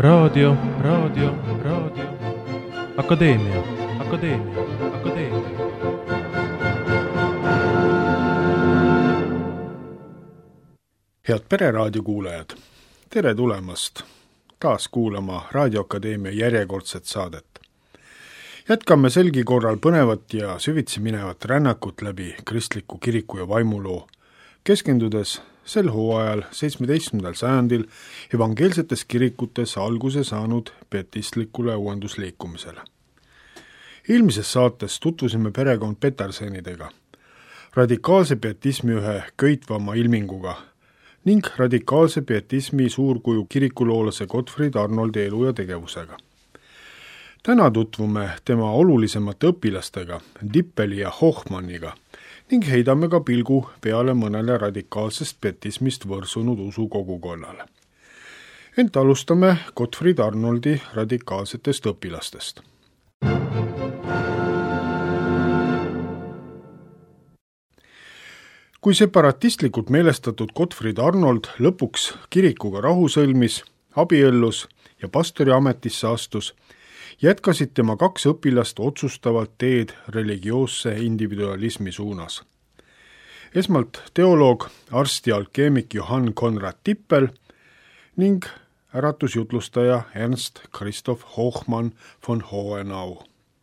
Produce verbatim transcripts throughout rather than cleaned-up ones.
raadio, raadio, raadio, akadeemia, akadeemia, akadeemia. Head Pereraadio kuulajad, tere tulemast taas kuulama Raadioakadeemia järjekordset saadet. Jätkame selgi korral põnevat ja süvitsi minevat rännakut läbi kristliku kiriku ja vaimuloo, keskendudes sel hooajal seitsmeteistkümnendal sajandil evangeelsetes kirikutes alguse saanud pietistlikule uuendusliikumisele. Eelmises saates tutvusime perekond Petersenidega, radikaalse pietismi ühe köitvama ilminguga ning radikaalse pietismi suurkuju kirikuloolase Gottfried Arnoldi elu ja tegevusega. Täna tutvume tema olulisemate õpilastega, Dippeli ja Hochmanniga, ning heidame ka pilgu peale mõnele radikaalsest pietismist võrsunud usukogukonnale. Ent alustame Gottfried Arnoldi radikaalsetest õpilastest. Kui separatistlikult meelestatud Gottfried Arnold lõpuks kirikuga rahu sõlmis, abiellus ja pastori ametisse astus, jätkasid tema kaks õpilast otsustavalt teed religioosse individualismi suunas. Esmalt teoloog, arst ja alkeemik Johann Conrad Dippel ning äratusjutlustaja Ernst Christoph Hochmann von Hohenau.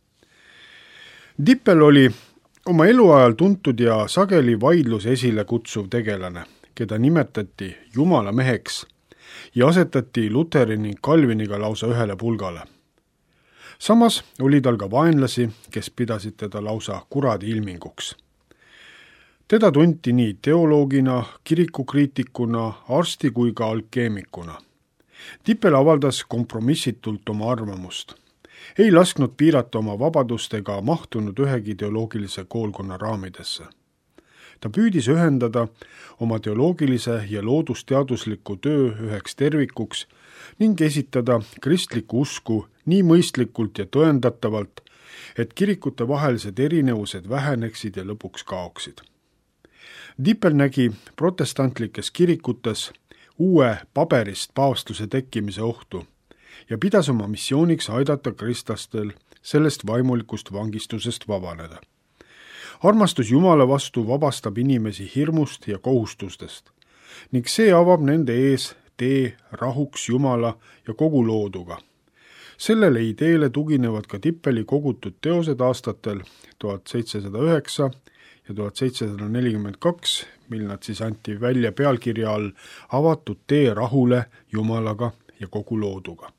Dippel oli oma eluajal tuntud ja sageli vaidlus esile kutsuv tegelane, keda nimetati Jumala meheks ja asetati Luteri ning Calviniga lausa ühele pulgale. Samas oli tal ka vaenlasi, kes pidasid teda lausa kuradi ilminguks. Teda tunti nii teoloogina, kirikukriitikuna, arsti kui ka alkeemikuna. Dippel avaldas kompromissitult oma arvamust. Ei lasknud piirata oma vabadust ega mahtunud ühegi teoloogilise koolkonna raamidesse. Ta püüdis ühendada oma teoloogilise ja loodusteadusliku töö üheks tervikuks ning esitada kristlikku usku nii mõistlikult ja tõendatavalt, et kirikute vahelised erinevused väheneksid ja lõpuks kaoksid. Dippel nägi protestantlikes kirikutes uue paberist paavstuse tekkimise ohtu ja pidas oma missiooniks aidata kristlastel sellest vaimulikust vangistusest vabaneda. Armastus Jumala vastu vabastab inimesi hirmust ja kohustustest ning see avab nende ees tee rahuks Jumala ja kogu looduga. Sellele ideele tuginevad ka Dippeli kogutud teosed aastatel tuhat seitsesada üheksa ja tuhat seitsesada nelikümmend kaks, mil nad siis anti välja pealkirja all Avatud tee rahule Jumalaga ja kogu looduga.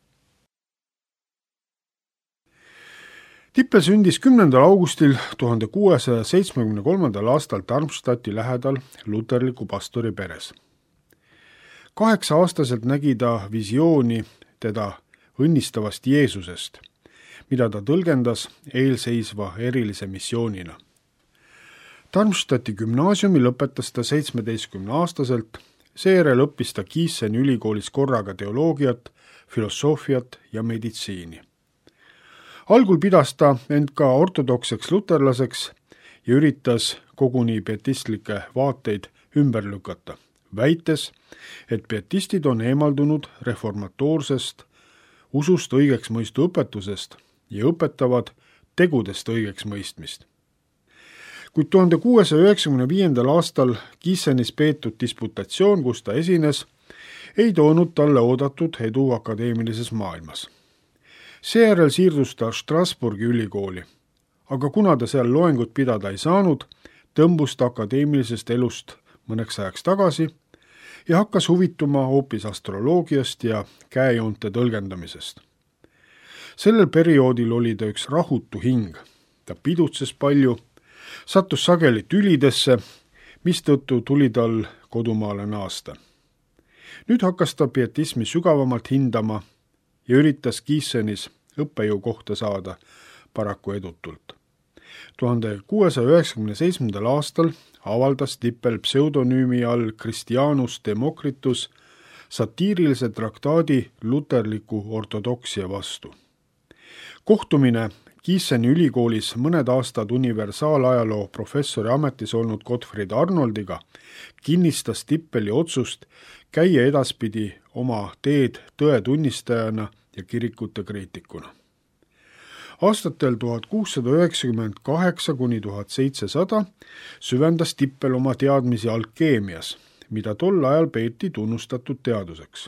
Dippel sündis kümnendal augustil tuhande kuuesaja seitsmekümne kolmandal aastal Darmstadti lähedal luterliku pastori peres. Kaheksa aastaselt nägi ta visiooni teda õnnistavast Jeesusest, mida ta tõlgendas eelseisva erilise missioonina. Darmstadti gümnaasiumi lõpetas ta seitsmeteistkümne aastaselt, seejärel õppis ta Gießeni ülikoolis korraga teoloogiat, filosoofiat ja meditsiini. Algul pidas ta end ka ortodokseks luterlaseks ja üritas koguni pietistlikke vaateid ümber lükata, väites, et pietistid on eemaldunud reformatoorsest usust õigeks mõistu õpetusest ja õpetavad tegudest õigeks mõistmist. Kuid tuhande kuuesaja üheksakümne viiendal aastal Gießenis peetud disputatsioon, kus ta esines, ei toonud talle oodatud edu akadeemilises maailmas. Seejärel siirdus ta Strasbourgi ülikooli, aga kuna ta seal loengut pidada ei saanud, tõmbus ta akadeemilisest elust mõneks ajaks tagasi ja hakkas huvituma hoopis astroloogiast ja käejoonte tõlgendamisest. Sellel perioodil oli ta üks rahutu hing. Ta pidutses palju, sattus sageli tülidesse, mistõttu tuli tal kodumaale naasta. Nüüd hakkas ta pietismi sügavamalt hindama ja üritas Gießenis õppejõu kohta saada, paraku edutult. tuhande kuuesaja üheksakümne seitsmendal aastal avaldas Dippel pseudonüümi all Christianus Democritus satiirilise traktaadi luterliku ortodoksia vastu. Kohtumine Gießeni ülikoolis mõned aastad universaalajaloo professori ametis olnud Gottfried Arnoldiga, kinnistas Tippeli otsust käia edaspidi oma teed tõe tunnistajana ja kirikute kriitikuna. Aastatel tuhat kuussada üheksakümmend kaheksa kuni tuhat seitsesada süvendas Tippel oma teadmisi alkeemias, mida tol ajal peeti tunnustatud teaduseks.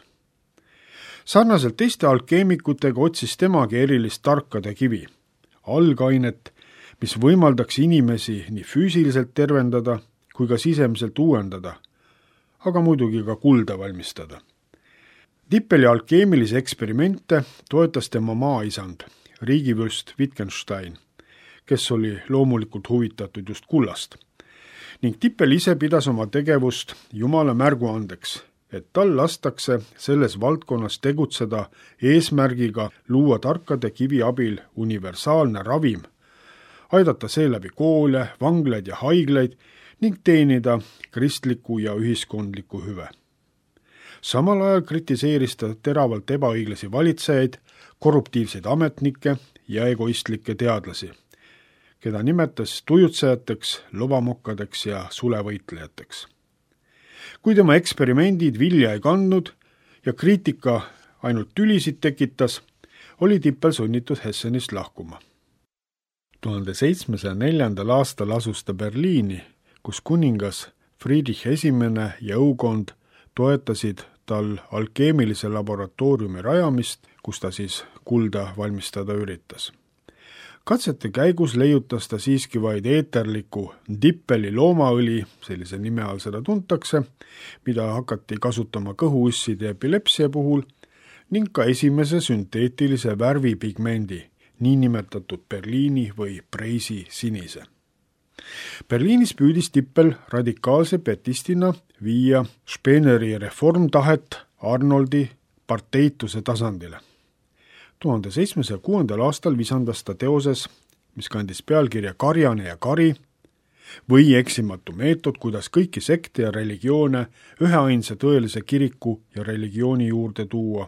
Sarnaselt teiste alkeemikutega otsis temagi erilist tarkade kivi, algainet, mis võimaldaks inimesi nii füüsiliselt tervendada kui ka sisemiselt uuendada, aga muidugi ka kulda valmistada. Tippeli alkeemilisi eksperimente toetas tema maaisand, riigivürst Wittgenstein, kes oli loomulikult huvitatud just kullast. Ning Tippel ise pidas oma tegevust Jumala märguandeks, et tal lastakse selles valdkonnas tegutseda eesmärgiga luua tarkade kivi abil universaalne ravim, aidata seeläbi koole, vanglaid ja haiglaid ning teenida kristlikku ja ühiskondlikku hüve. Samal ajal kritiseeris ta teravalt ebaõiglasi valitsejaid, korruptiivseid ametnikke ja egoistlikke teadlasi, keda nimetas tujutsejateks, lobamokkadeks ja sulevõitlejateks. Kui tema eksperimendid vilja ei kandnud ja kriitika ainult tülisid tekitas, oli Tippel sunnitud Hessenist lahkuma. tuhande seitsmesaja neljandal aastal asus ta Berliini, kus kuningas Friedrich Esimene ja õukond toetasid tal alkeemilise laboratooriumi rajamist, kus ta siis kulda valmistada üritas. Katsete käigus leiutas ta siiski vaid eeterliku Tippeli loomaõli, sellise nime all seda tuntakse, mida hakati kasutama kõhuusside epilepsia puhul, ning ka esimese sünteetilise värvipigmendi, niinimetatud Berliini või Preisi sinise. Berliinis püüdis Tippel radikaalse pietistina viia Speneri reformtahet Arnoldi parteituse tasandile. tuhande seitsmesaja kuuendal aastal visandas ta teoses, mis kandis pealkirja Karjane ja kari või eksimatu meetod, kuidas kõiki sekte ja religioone üheainsa tõelise kiriku ja religiooni juurde tuua.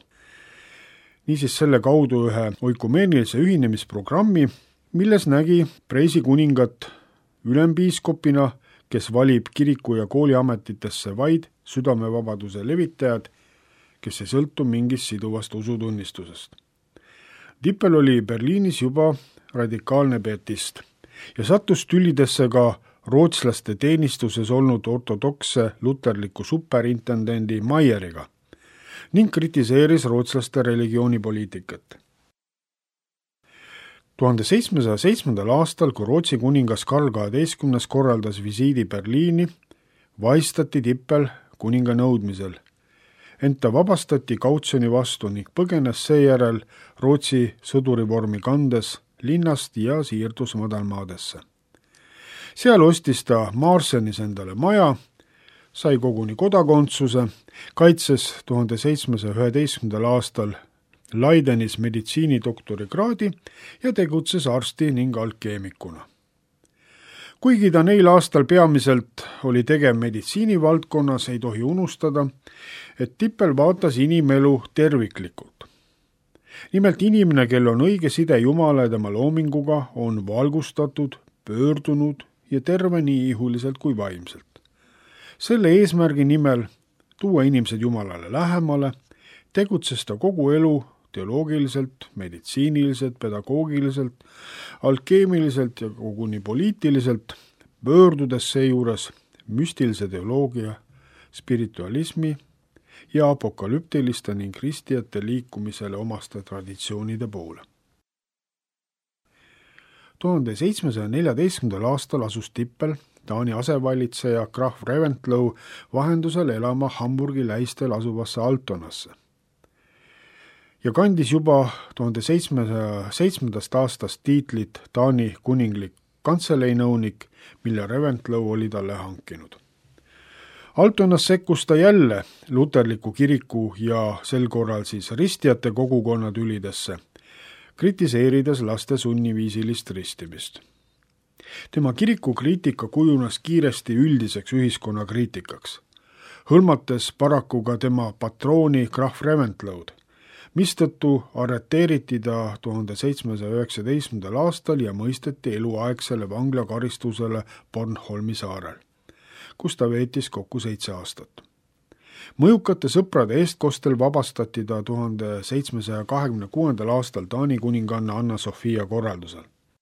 Niisiis selle kaudu ühe oikumeenilise ühinemisprogrammi, milles nägi Preisi kuningat ülempiiskopina, kes valib kiriku ja kooliametitesse vaid südamevabaduse levitajad, kes ei sõltu mingist siduvast usutunnistusest. Tippel oli Berliinis juba radikaalne pietist ja sattus tülidesse ka rootslaste teenistuses olnud ortodokse luterliku superintendendi Maieriga ning kritiseeris rootslaste religioonipoliitikat. tuhande seitsmesaja seitsmendal aastal, kui Rootsi kuningas Karl kaheteistkümnes korraldas visiidi Berliini, vaistati Tippel kuninga nõudmisel, ent ta vabastati kautsjoni vastu ning põgenes seejärel Rootsi sõdurivormi kandes linnast ja siirdus madalmaadesse. Seal ostis ta Maarsenis endale maja, sai koguni kodakondsuse, kaitses tuhande seitsmesaja üheteistkümnendal aastal Leidenis meditsiinidoktori kraadi ja tegutses arsti ning alkeemikuna. Kuigi ta neil aastal peamiselt oli tegev meditsiinivaldkonnas, ei tohi unustada, et Tippel vaatas inimelu terviklikult. Nimelt inimene, kel on õige side Jumala ja tema loominguga, on valgustatud, pöördunud ja terve nii ihuliselt kui vaimselt. Selle eesmärgi nimel tuua inimesed Jumalale lähemale, tegutses ta kogu elu teoloogiliselt, meditsiiniliselt, pedagoogiliselt, alkeemiliselt ja koguni poliitiliselt, pöördudes seejuures müstilise teoloogia, spiritualismi ja apokalüptiliste ning kristijate liikumisele omaste traditsioonide poole. tuhande seitsmesaja neljateistkümnendal aastal asus Tippel Taani asevalitseja Graf Reventlow vahendusel elama Hamburgi lähistel asuvasse Altonasse ja kandis juba tuhande seitsmesaja seitsmendast aastast tiitlit Taani kuninglik kantseleinõunik, mille Reventlow oli talle hankinud. Altonas sekkus ta jälle luterliku kiriku ja sel korral siis ristijate kogukonna tülidesse, kritiseerides laste sunniviisilist ristimist. Tema kirikukriitika kujunes kiiresti üldiseks ühiskonnakriitikaks, hõlmates paraku ka tema patrooni Graf Reventlow'd, mistõttu arreteeriti ta tuhande seitsmesaja üheksateistkümnendal aastal ja mõisteti eluaegsele vanglakaristusele Bornholmi saarel, kus ta veetis kokku seitse aastat. Mõjukate sõprade eestkostel vabastati ta tuhande seitsmesaja kahekümne kuuendal aastal Taani kuninganna Anna-Sofia korraldusel.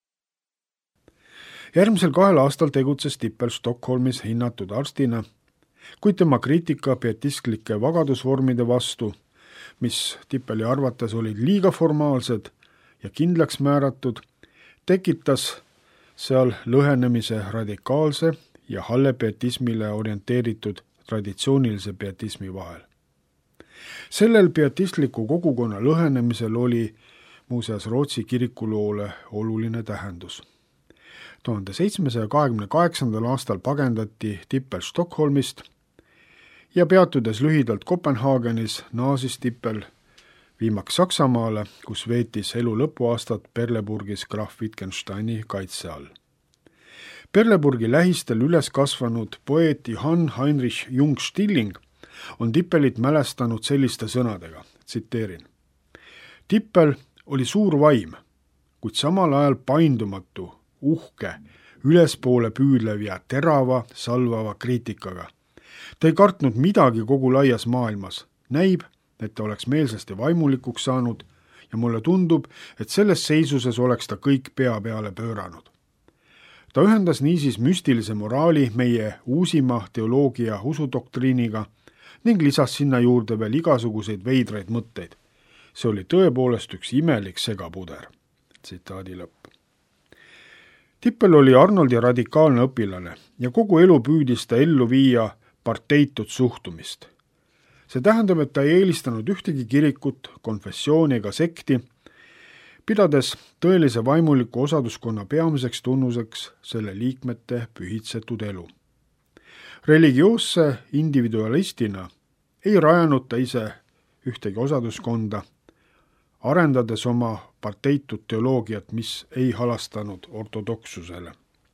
Järgmisel kahel aastal tegutses Tippel Stockholmis hinnatud arstina, kuid tema kriitika pietistlike vagadusvormide vastu, mis Tippeli arvates olid liiga formaalsed ja kindlaks määratud, tekitas seal lõhenemise radikaalse ja halle pietismile orienteeritud traditsioonilise pietismi vahel. Sellel pietistliku kogukonna lõhenemisel oli muuseas Rootsi kirikuloole oluline tähendus. tuhande seitsmesaja kahekümne kaheksandal aastal pagendati Tippel Stockholmist ja peatudes lühidalt Kopenhaagenis naasis Tippel viimaks Saksamaale, kus veetis elu lõpuaastat Perleburgis Graf Wittgensteini kaitse all. Perleburgi lähistel üles kasvanud poeet Johann Heinrich Jung-Stilling on Tippelit mälestanud selliste sõnadega, tsiteerin. Tippel oli suur vaim, kuid samal ajal paindumatu, uhke, ülespoole püüdlev ja terava, salvava kriitikaga. Ta ei kartnud midagi kogu laias maailmas. Näib, et ta oleks meelsasti vaimulikuks saanud ja mulle tundub, et selles seisuses oleks ta kõik pea peale pööranud. Ta ühendas niisiis müstilise moraali meie uusima teoloogia usudoktriiniga ning lisas sinna juurde veel igasuguseid veidraid mõtteid. See oli tõepoolest üks imelik segapuder. Tsitaadi lõpp. Tippel oli Arnoldi radikaalne õpilane ja kogu elu püüdis ta ellu viia parteitut suhtumist. See tähendab, et ta ei eelistanud ühtegi kirikut, konfessiooni ega sekti, pidades tõelise vaimuliku osaduskonna peamiseks tunnuseks selle liikmete pühitsetud elu. Religioosse individualistina ei rajanud ta ise ühtegi osaduskonda, arendades oma parteitut teoloogiat, mis ei halastanud ortodoksusele.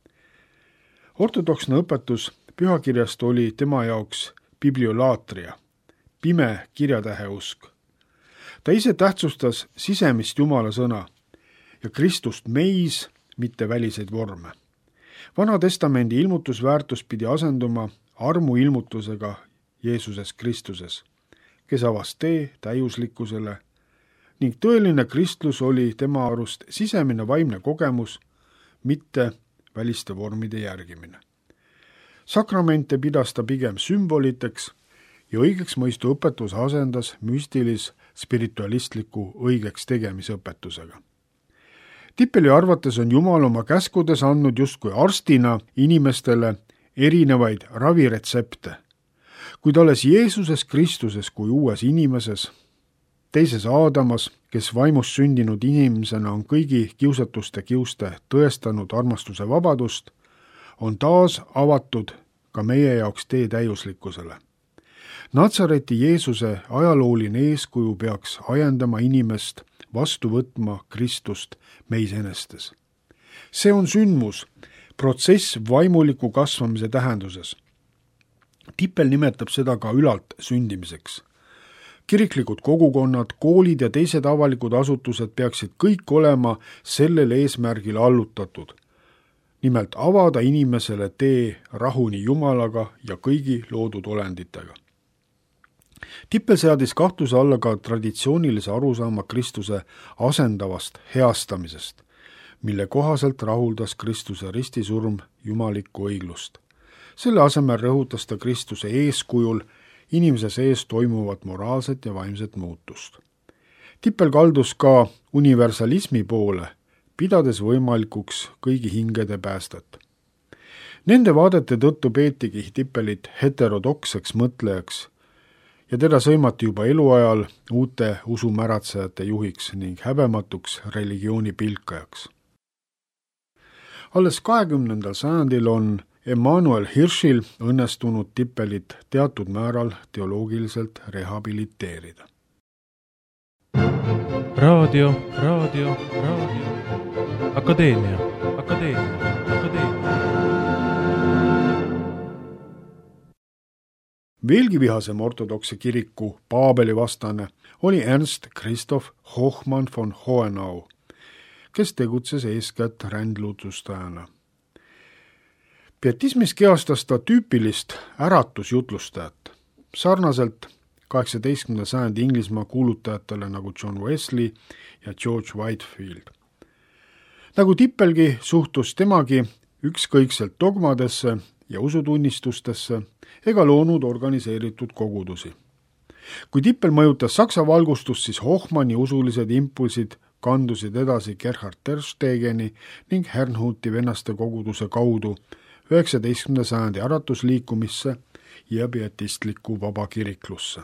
Ortodoksne õpetus pühakirjast oli tema jaoks bibliolaatria, pime kirjatähe usk. Ta ise tähtsustas sisemist Jumala sõna ja Kristust meis, mitte väliseid vorme. Vana testamendi ilmutusväärtus pidi asenduma armu ilmutusega Jeesuses Kristuses, kes avas tee täiuslikkusele ning tõeline kristlus oli tema arust sisemine vaimne kogemus, mitte väliste vormide järgimine. Sakramente pidas ta pigem sümboliteks ja õigeks mõistu õpetus asendas müstilis spiritualistliku õigeks tegemisõpetusega. Tippeli arvates on Jumal oma käskudes andnud justkui arstina inimestele erinevaid raviretsepte, kuid alles Jeesuses Kristuses kui uues inimeses, teises Aadamas, kes vaimust sündinud inimesena on kõigi kiusatuste kiuste tõestanud armastuse vabadust, on taas avatud ka meie jaoks tee täiuslikkusele. Natsareti Jeesuse ajalooline eeskuju peaks ajendama inimest vastu võtma Kristust meis enestes. See on sündmus, protsess vaimuliku kasvamise tähenduses. Tippel nimetab seda ka ülalt sündimiseks. Kiriklikud kogukonnad, koolid ja teised avalikud asutused peaksid kõik olema sellele eesmärgile allutatud. Nimelt avada inimesele tee rahuni Jumalaga ja kõigi loodud olenditega. Tippel seadis kahtluse alla ka traditsioonilise arusaama Kristuse asendavast heastamisest, mille kohaselt rahuldas Kristuse ristisurm jumalikku õiglust. Selle asemel rõhutas ta Kristuse eeskujul inimese sees toimuvat moraalset ja vaimset muutust. Tippel kaldus ka universalismi poole, pidades võimalikuks kõigi hingede päästet. Nende vaadete tõttu peetigi Tippelit heterodokseks mõtlejaks ja teda sõimati juba eluajal uute usumäratsejate juhiks ning häbematuks religiooni pilkajaks. Alles kahekümnendal sajandil on Emanuel Hirschil õnnestunud Tippelit teatud määral teoloogiliselt rehabiliteerida. Raadio, raadio, raadio. Akadeemia, akadeemia, akadeemia. Veelgi vihasem ortodokse kiriku Paabeli vastane oli Ernst Christoph Hochmann von Hohenau, kes tegutses eeskätt rändlutustajana. Pietismis kehastas ta tüüpilist äratusjutlustajat, sarnaselt kaheksateistkümnenda sajandi Inglismaa kuulutajatele nagu John Wesley ja George Whitefield. Nagu Tippelgi suhtus temagi ükskõikselt dogmadesse ja usutunnistustesse ega loonud organiseeritud kogudusi. Kui Tippel mõjutas Saksa valgustust, siis Hochmanni usulised impulsid kandusid edasi Gerhard Terstegeni ning Herrnhuti vennaste koguduse kaudu üheksateistkümnenda sajandi äratusliikumisse ja pietistlikku vabakiriklusse.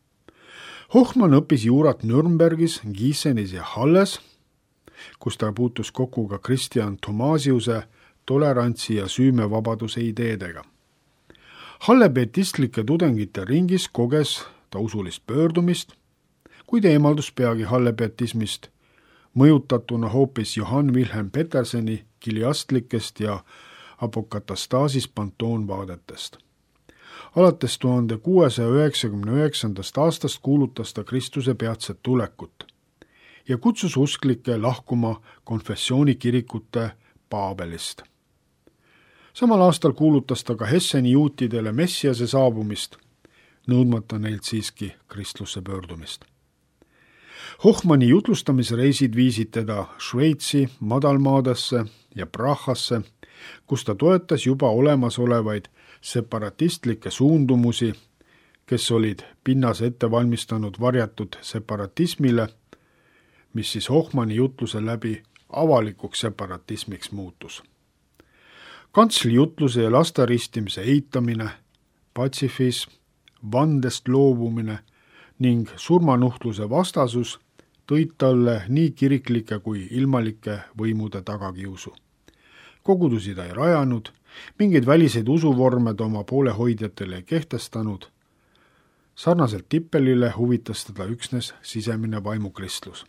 Hochmann õppis juurat Nürnbergis, Gießenis ja Halles, kus ta puutus kokku ka Christian Thomasiuse tolerantsi ja süümevabaduse ideedega. Halle pietistlike tudengite ringis koges ta usulist pöördumist, kuid eemaldus peagi Halle pietismist, mõjutatuna hoopis Johann Wilhelm Peterseni kiliastlikest ja apokatastaasis pantoonvaadetest. Alates tuhande kuuesaja üheksakümne üheksandast aastast kuulutas ta Kristuse peatset tulekut ja kutsus usklikke lahkuma konfessioonikirikute Paabelist. Samal aastal kuulutas ta ka Hesseni juutidele Messiase saabumist, nõudmata neilt siiski kristlusse pöördumist. Hochmanni jutlustamisreisid viisid teda Šveitsi madalmaadesse ja Prahasse, kus ta toetas juba olemasolevaid separatistlikke suundumusi, kes olid pinnas ette valmistanud varjatud separatismile, mis siis Hochmanni jutluse läbi avalikuks separatismiks muutus. Kantsli jutluse ja lastaristimise eitamine, patsifism, vandest loobumine ning surmanuhtluse vastasus tõid talle nii kiriklike kui ilmalike võimude tagakiusu. Kogudusi ta ei rajanud, mingeid väliseid usuvorme ta oma poolehoidjatele ei kehtestanud. Sarnaselt Tippelile huvitas teda üksnes sisemine vaimukristlus.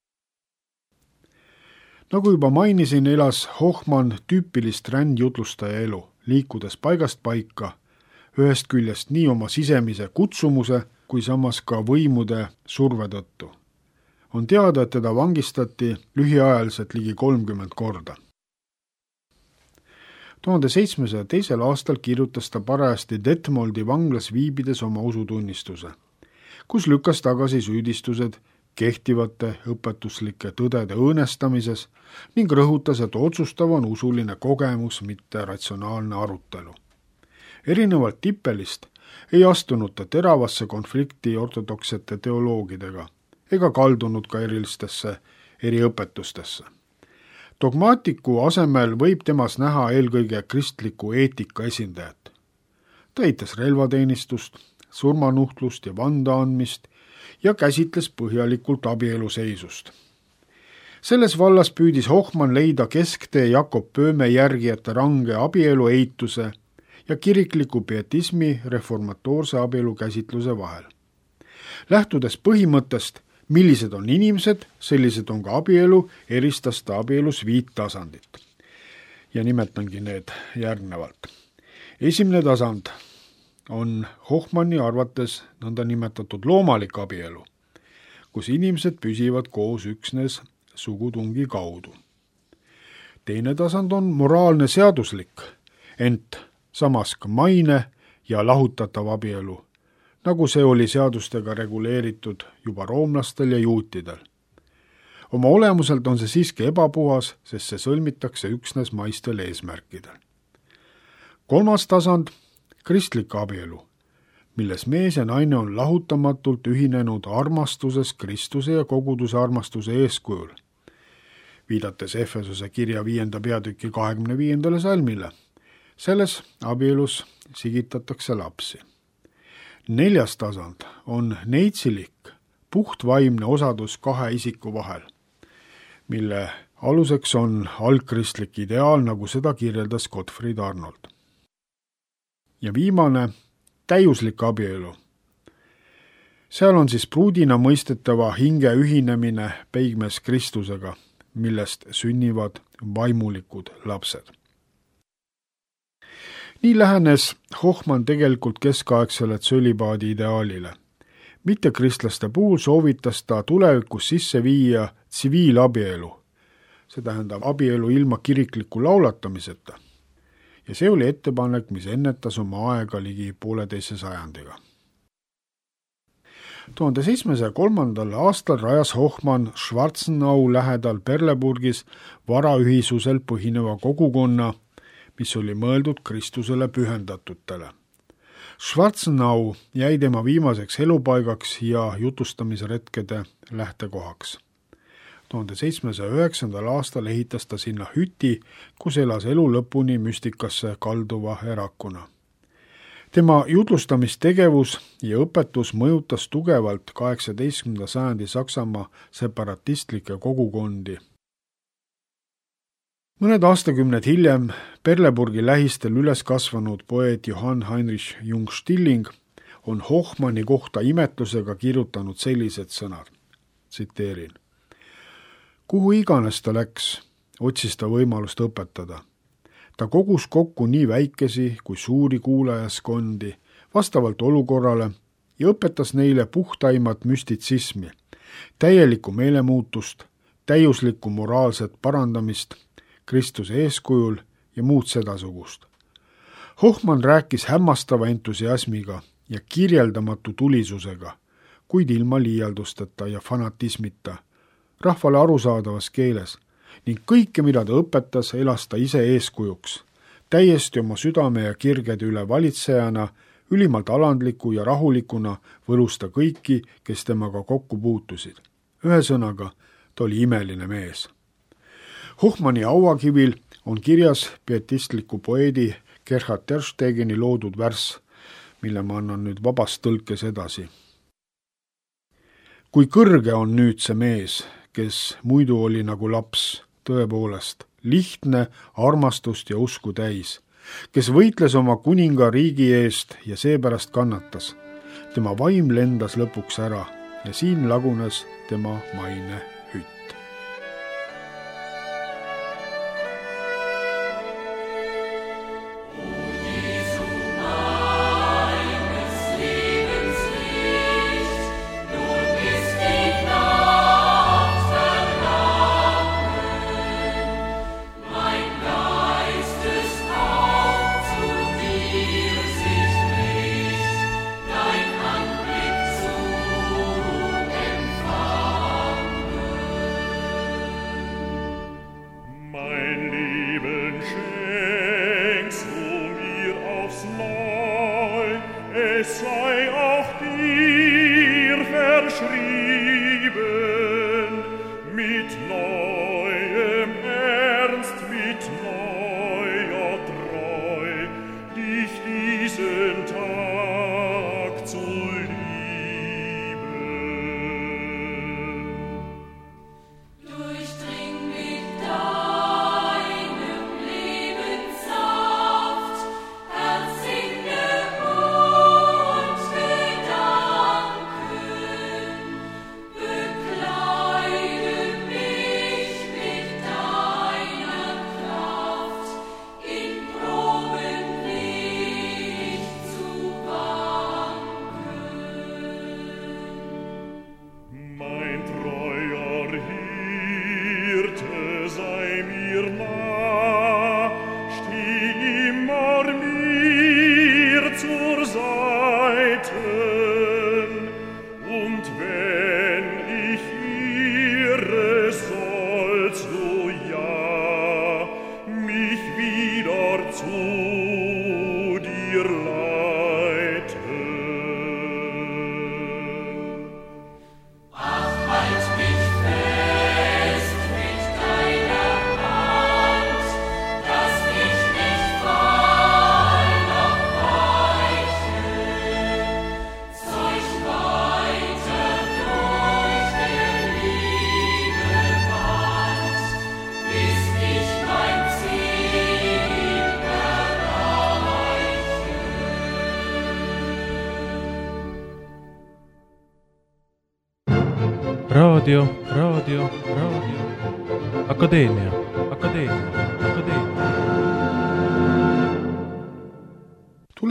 Nagu juba mainisin, elas Hochmann tüüpilist rändjutlustaja elu, liikudes paigast paika, ühest küljest nii oma sisemise kutsumuse kui samas ka võimude surve tõttu. On teada, et teda vangistati lühiajaliselt ligi kolmkümmend korda. tuhande seitsmesaja teisel aastal kirjutas ta parajasti Detmoldi vanglas viibides oma usutunnistuse, kus lükkas tagasi süüdistused kehtivate õpetuslike tõdede õõnestamises ning rõhutas, et otsustav on usuline kogemus, mitte ratsionaalne arutelu. Erinevalt Tippelist ei astunud ta teravasse konflikti ortodoksete teoloogidega ega kaldunud ka erilistesse eriõpetustesse. Dogmaatiku asemel võib temas näha eelkõige kristliku eetika esindajat. Ta eitas relvateenistust, surmanuhtlust ja vanda andmist ja käsitles põhjalikult abielu seisust. Selles vallas püüdis Hochmann leida kesktee Jakob Pööme järgijate range abielu eituse ja kirikliku pietismi reformatoorse abielu käsitluse vahel. Lähtudes põhimõttest, millised on inimesed, sellised on ka abielu, eristas ta abielus viit tasandit. Ja nimetangi need järgnevalt. Esimene tasand on Hochmanni arvates nõnda nimetatud loomalik abielu, kus inimesed püsivad koos üksnes sugutungi kaudu. Teine tasand on moraalne seaduslik, ent samas ka maine ja lahutatav abielu, nagu see oli seadustega reguleeritud juba roomlastel ja juutidel. Oma olemuselt on see siiski ebapuhas, sest see sõlmitakse üksnes maistel eesmärkidel. Kolmas tasand, kristlik abielu, milles mees ja naine on lahutamatult ühinenud armastuses Kristuse ja koguduse armastuse eeskujul, viidates Efesuse kirja viienda peatüki kahekümne viiendale salmile. Selles abielus sigitatakse lapsi. Neljas tasand on neitsilik, puhtvaimne osadus kahe isiku vahel, mille aluseks on algkristlik ideaal, nagu seda kirjeldas Gottfried Arnold. Ja viimane, täiuslik abielu. Seal on siis pruudina mõistetava hinge ühinemine peigmees Kristusega, millest sünnivad vaimulikud lapsed. nii lähenes Hohmann tegelikult keskaegsele tsölibaadi ideaalile. Mitte kristlaste puhul soovitas ta tulevikus sisse viia tsiviilabielu, see tähendab abielu ilma kirikliku laulatamiseta. Ja see oli ettepanek, mis ennetas oma aega ligi pooleteise sajandiga. tuhande seitsmesaja kolmandal aastal rajas Hohmann Schwarzenau lähedal Perleburgis varaühisusel põhineva kogukonna, mis oli mõeldud Kristusele pühendatutele. Schwarzenau jäi tema viimaseks elupaigaks ja jutustamisretkede lähtekohaks. tuhande seitsmesaja üheksandal aastal ehitas ta sinna hüti, kus elas elu lõpuni müstikasse kalduva erakuna. Tema jutlustamistegevus ja õpetus mõjutas tugevalt kaheksateistkümnenda sajandi Saksamaa separatistlikke kogukondi. Mõned aastakümned hiljem Perleburgi lähistel üles kasvanud poeet Johann Heinrich Jung-Stilling on Hohmanni kohta imetlusega kirjutanud sellised sõnad. Tsiteerin. Kuhu iganes ta läks, otsis ta võimalust õpetada. Ta kogus kokku nii väikesi kui suuri kuulajaskondi vastavalt olukorrale ja õpetas neile puhtaimat müstitsismi, täielikku meelemuutust, täiuslikku moraalset parandamist, Kristuse eeskujul ja muud sedasugust. Hohmann rääkis hämmastava entusiasmiga ja kirjeldamatu tulisusega, kuid ilma liialdusteta ja fanatismita, rahvale arusaadavas keeles, ning kõike, mida ta õpetas, elas ta ise eeskujuks, täiesti oma südame ja kirgede üle valitsejana, ülimalt alandliku ja rahulikuna võlus ta kõiki, kes temaga kokku puutusid. Ühesõnaga, ta oli imeline mees. Hohmanni auakivil on kirjas pietistliku poeedi Gerhard Terstegeni loodud värss, mille ma annan nüüd vabast tõlkes edasi. Kui kõrge on nüüd see mees, kes muidu oli nagu laps, tõepoolest, lihtne, armastust ja usku täis, kes võitles oma kuninga riigi eest ja seepärast kannatas. Tema vaim lendas lõpuks ära ja siin lagunes tema maine hütt. Raadio, raadio, raadio. Akadeemia, akadeemia, akadeemia.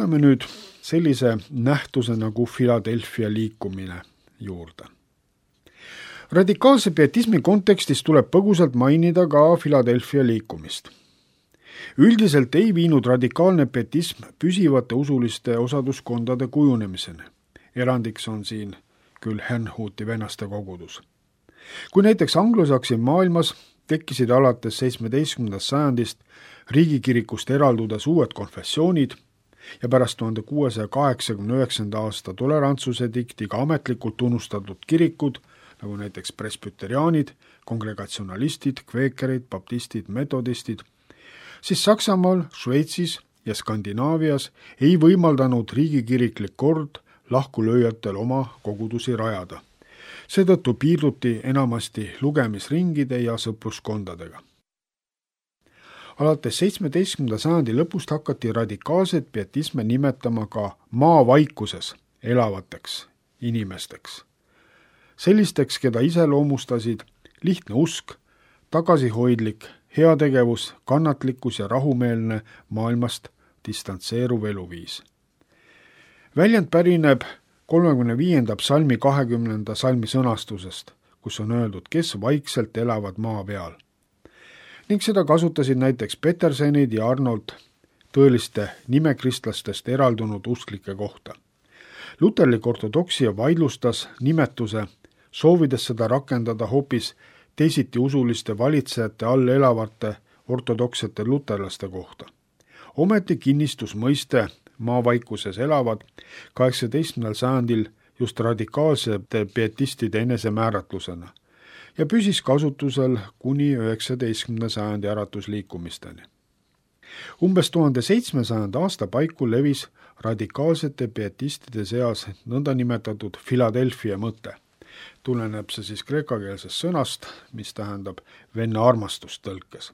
tuleme nüüd sellise nähtuse nagu Philadelphia liikumine juurde. Radikaalse pietismi kontekstis tuleb põgusalt mainida ka Philadelphia liikumist. Üldiselt ei viinud radikaalne pietism püsivate usuliste osaduskondade kujunemiseni. Erandiks on siin küll Herrnhuti vennaste kogudus. Kui näiteks anglosaksi maailmas tekkisid alates seitsmeteistkümnendast sajandist riigikirikust eraldudes uued konfessioonid ja pärast tuhande kuuesaja kaheksakümne üheksanda aasta tolerantsuse diktiga ametlikult tunnustatud kirikud, nagu näiteks presbüteriaanid, kongregatsionalistid, kveekerid, baptistid, metodistid, siis Saksamaal, Šveitsis ja Skandinaavias ei võimaldanud riigikiriklik kord lahkulööjatel oma kogudusi rajada. Seetõttu piirduti enamasti lugemisringide ja sõpruskondadega. Alates seitsmeteistkümnenda sajandi lõpust hakati radikaalset pietisme nimetama ka maavaikuses elavateks inimesteks. Sellisteks, keda iseloomustasid lihtne usk, tagasihoidlik heategevus, kannatlikkus ja rahumeelne maailmast distantseeruv eluviis. Väljend pärineb kolmekümne viienda psalmi kahekümnenda salmi sõnastusest, kus on öeldud, kes vaikselt elavad maa peal. Ning seda kasutasid näiteks Petersenid ja Arnold tõeliste nimekristlastest eraldunud usklike kohta. Luterlik ortodoksia vaidlustas nimetuse, soovides seda rakendada hoopis teisiti usuliste valitsejate all elavate ortodoksete luterlaste kohta. Ometi kinnistus mõiste maavaikuses elavad kaheksateistkümnendal sajandil just radikaalsete pietistide enesemääratlusena ja püsis kasutusel kuni üheksateistkümnenda sajandi äratusliikumisteni. Umbes tuhande seitsmesajanda aasta paiku levis radikaalsete pietistide seas nõndanimetatud Philadelphia mõte. Tuleneb see siis kreekakeelsest sõnast, mis tähendab venna armastust tõlkes.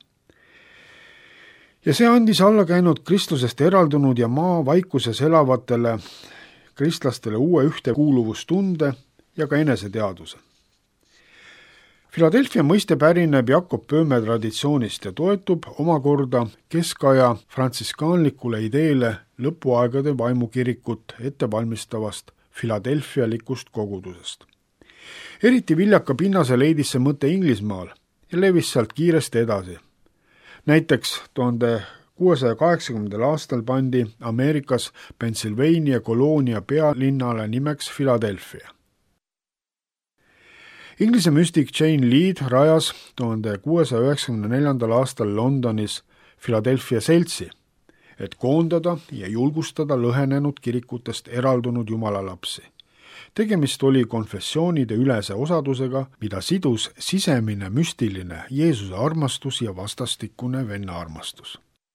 Ja see andis alla käinud Kristlusest eraldunud ja maa vaikuses elavatele kristlastele uue ühtekuuluvustunde ja ka eneseteadvuse. Philadelphia mõiste pärineb Jakob Pööme traditsioonist ja toetub omakorda keskaja frantsiskaanlikule ideele lõpuaegade vaimukirikut ettevalmistavast Philadelphialikust kogudusest. Eriti viljaka pinnase leidis see mõte Inglismaal ja levis sealt kiiresti edasi. Näiteks tuhande kuuesaja kaheksakümnendal aastal pandi Ameerikas Pennsylvania koloonia pealinnale nimeks Philadelphia. Inglise müstik Jane Lead rajas tuhande kuuesaja üheksakümne neljandal aastal Londonis Philadelphia seltsi, et koondada ja julgustada lõhenenud kirikutest eraldunud jumalalapsi. Tegemist oli konfessioonide ülese osadusega, mida sidus sisemine müstiline Jeesuse armastus ja vastastikune venna armastus.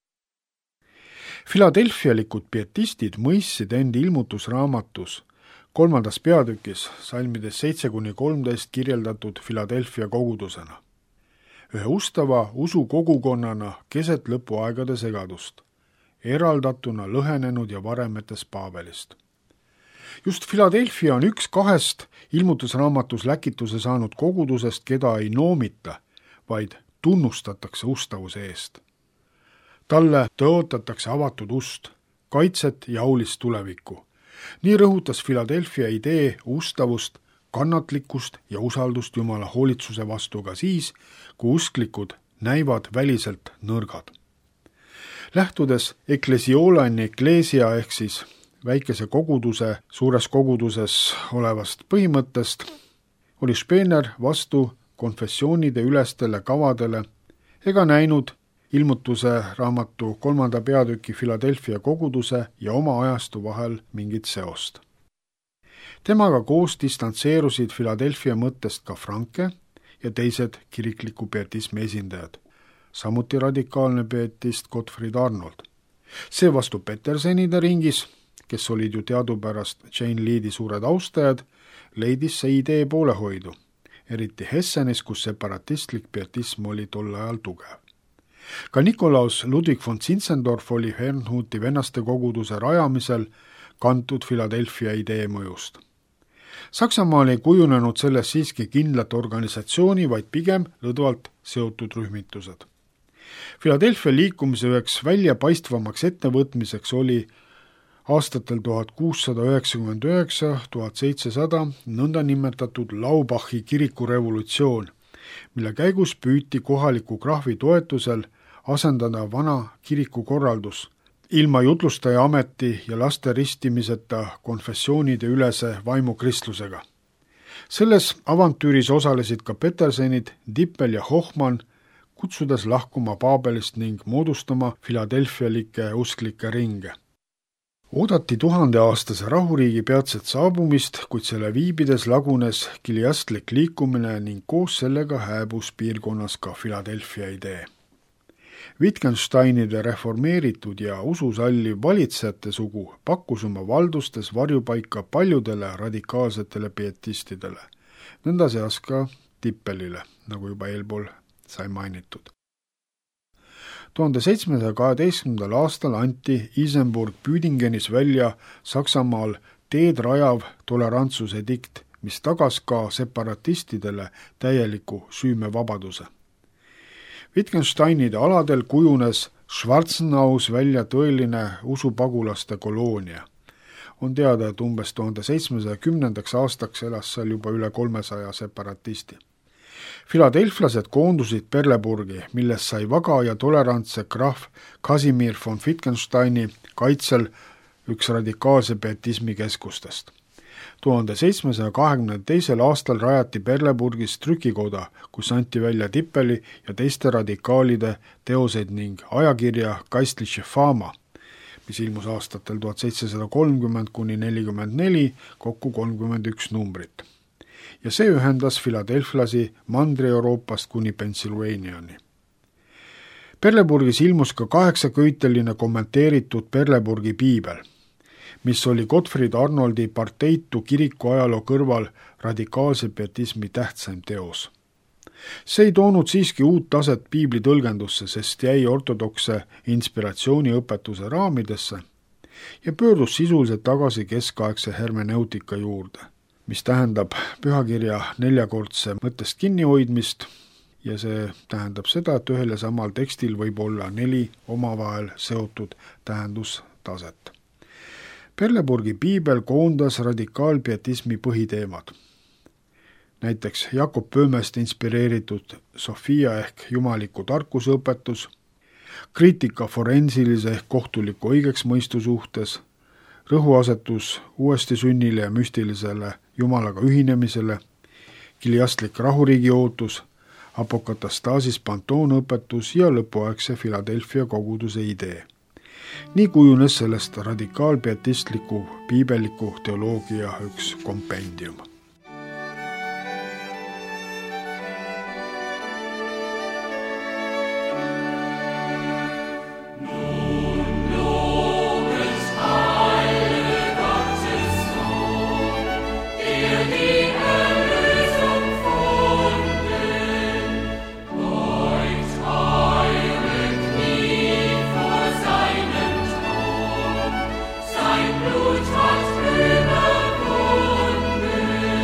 Philadelphialikud pietistid mõistsid endi ilmutusraamatus kolmandas peatükis salmides seitse kuni kolmteist kirjeldatud Philadelphia kogudusena. Ühe ustava usu kogukonnana keset lõpuaegade segadust, eraldatuna lõhenenud ja varemetes Paabelist. Just Philadelphia on üks kahest ilmutusraamatus läkituse saanud kogudusest, keda ei noomita, vaid tunnustatakse ustavuse eest. Talle tõotatakse avatud ust, kaitset ja aulist tulevikku. Nii rõhutas Philadelphia idee ustavust, kannatlikkust ja usaldust Jumala hoolitsuse vastu ka siis, kui usklikud näivad väliselt nõrgad. Lähtudes eklesiolani eklesia ehk siis väikese koguduse, suures koguduses olevast põhimõttest, oli Spener vastu konfessioonide ülestele kavadele ega näinud ilmutuse raamatu kolmanda peatüki Philadelphia koguduse ja oma ajastu vahel mingit seost. Temaga koos distantseerusid Philadelphia mõttest ka Franke ja teised kirikliku pietismi esindajad, samuti radikaalne pietist Gottfried Arnold. Seevastu Petersenide ringis, kes olid ju teadupärast Jane Leadi suured austajad, leidis see idee poolehoidu, eriti Hessenis, kus separatistlik pietism oli tol ajal tugev. Ka Nikolaus Ludwig von Zinzendorf oli Herrnhuti vennaste koguduse rajamisel kantud Philadelphia idee mõjust. Saksamaal ei kujunenud selles siiski kindlat organisatsiooni, vaid pigem lõdvalt seotud rühmitused. Philadelphia liikumise üheks väljapaistvamaks ettevõtmiseks oli aastatel tuhat kuussada üheksakümmend üheksa – tuhat seitsesada nõndanimetatud Laubachi kirikurevolutsioon, mille käigus püüti kohaliku krahvi toetusel asendada vana kirikukorraldus ilma jutlustaja ameti ja laste ristimiseta konfessioonide ülese vaimukristlusega. Selles avantüüris osalesid ka Petersenid, Dippel ja Hochmann, kutsudes lahkuma Paabelist ning moodustama filadelfialikke usklikke ringe. Oodati tuhandeaastase rahuriigi peatset saabumist, kuid selle viibides lagunes kiliastlik liikumine ning koos sellega hääbus piirkonnas ka Filadelfia idee. Wittgensteinide reformeeritud ja ususalliv valitsejate sugu pakkus oma valdustes varjupaika paljudele radikaalsetele pietistidele, nõnda seas ka Dippelile, nagu juba eelpool sai mainitud. tuhande seitsmesaja kaheteistkümnendal aastal anti Isenburg-Büdingenis välja Saksamaal teed rajav tolerantsuse dikt, mis tagas ka separatistidele täieliku süümevabaduse. Wittgensteinide aladel kujunes Schwarzenaus välja tõeline usupagulaste koloonia. On teada, et umbes tuhande seitsmesaja kümnendaks aastaks elas seal juba üle kolmesaja separatisti. Filadelflased koondusid Perleburgi, milles sai vaga ja tolerantse krahv Casimir von Wittgensteini kaitsel üks radikaalse pietismi keskustest. tuhande seitsmesaja kahekümne teisel aastal rajati Perleburgis trükikoda, kus anti välja Dippeli ja teiste radikaalide teoseid ning ajakirja Geistliche Fama, mis ilmus aastatel tuhat seitsesada kolmkümmend kuni nelikümmend neli, kokku kolmkümmend üks numbrit. Ja see ühendas filadelflasi Mandri-Euroopast kuni Pennsylvaniani. Perleburgis ilmus ka kaheksaköiteline kommenteeritud Perleburgi piibel, mis oli Gottfried Arnoldi parteitu kiriku ajaloo kõrval radikaalse pietismi tähtsaim teos. See ei toonud siiski uut taset piibli tõlgendusse, sest jäi ortodokse inspiratsiooniõpetuse raamidesse ja pöördus sisuliselt tagasi keskaegse hermeneutika juurde, mis tähendab pühakirja neljakordse mõttest kinnihoidmist ja see tähendab seda, et ühel ja samal tekstil võib olla neli omavahel seotud tähendustaset. Perleburgi piibel koondas radikaalpietismi põhiteemad. Näiteks Jakob Pöömest inspireeritud Sofia ehk jumaliku tarkuseõpetus, kriitika forensilise ehk kohtuliku õigeksmõistu suhtes, rõhuasetus uuesti sünnile ja müstilisele Jumalaga ühinemisele, kiliastlik rahuriigi ootus, apokatastaasis pantoonõpetus ja lõpuaegse Filadelfia koguduse idee. Nii kujunes sellest radikaalpietistliku piibeliku teoloogia üks kompendium. Blut hat überwunden.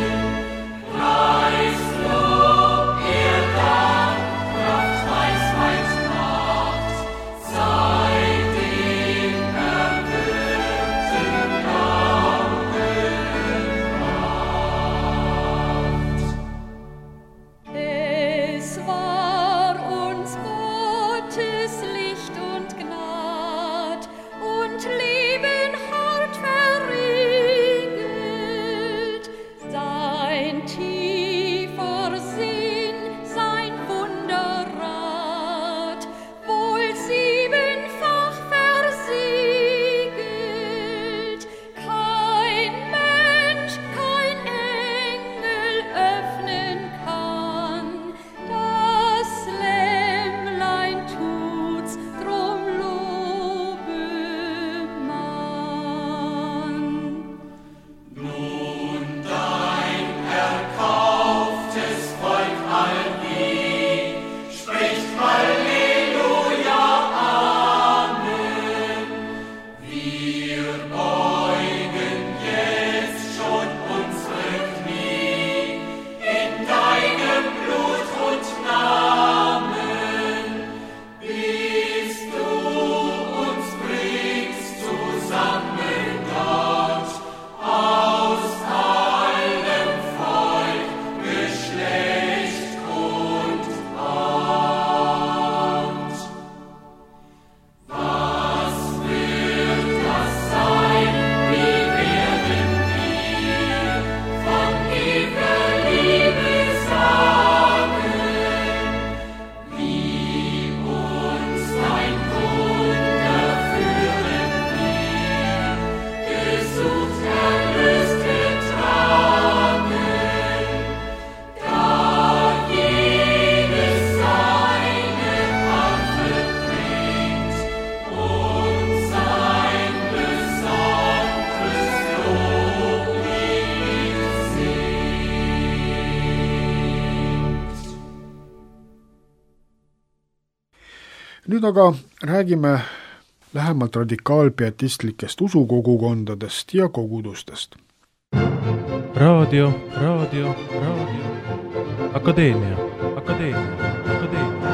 Nüüd aga räägime lähemalt radikaalpietistlikest usukogukondadest ja kogudustest. Raadio, raadio, raadio. Akadeemia, akadeemia, akadeemia.